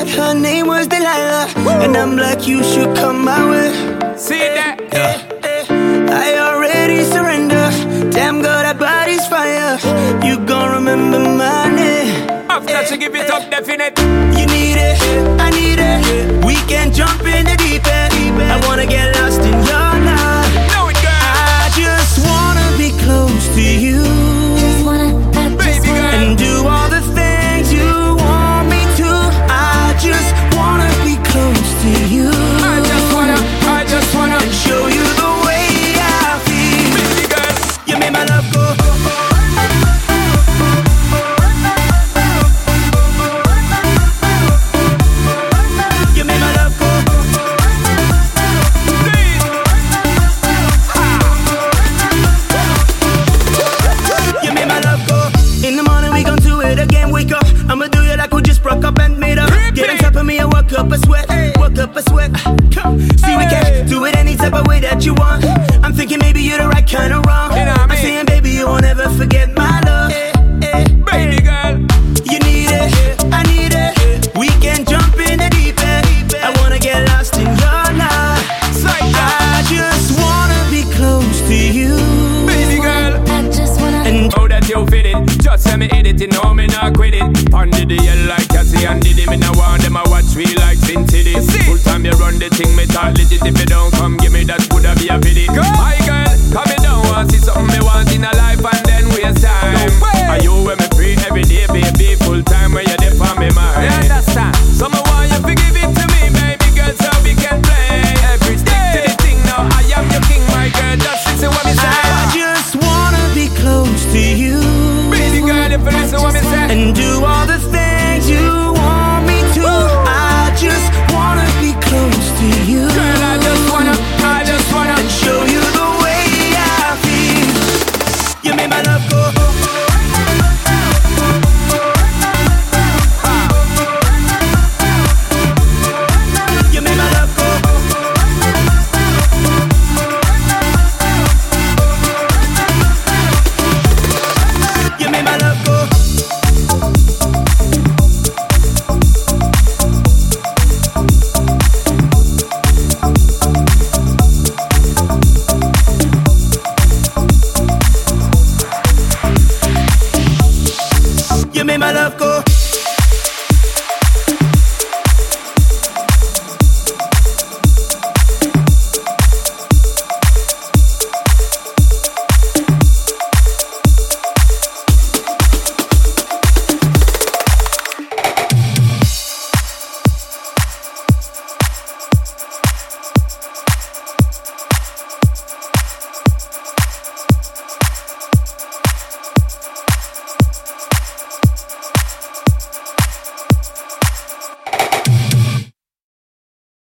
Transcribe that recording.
Her name was Delilah, and I'm like, you should come my way. See that? I already surrender. Damn girl, that body's fire. You gon' remember my name. I've got to give it up definite. You need it, I need it. We can jump in the deep end. I wanna get lost in your love. Know it, girl. I just wanna be close to you. Baby girl. And do all the things you want me to. I just wanna be close to you. I just wanna and show you the way I feel. Baby girl. You made my love go. You made my love go. You made my love go. In the morning we gon' do it again. Wake up, I'ma do you like we just broke up and made up. Get on top of me and work up a sweat. Work up a sweat. Come, see we can do it any type of way that you want. I'm thinking maybe you're the right kind of wrong. You know what I mean? I'm saying baby you won't ever forget my love. Baby girl. You need it, I need it. We can jump in the deep end. I wanna get lost in your love. I just wanna be close to you. Baby girl. And Know that you fit it. Just let me hit it, you know me not quit it. Pondy the yell like Cassie and Diddy. Me now want them a watch me like Sin City. Full time you run the thing, me talk legit. If you don't come give me that, coulda be a pity. My girl, come me down, want see something me want in a life and then waste time. Are you when me free every day, baby, full time?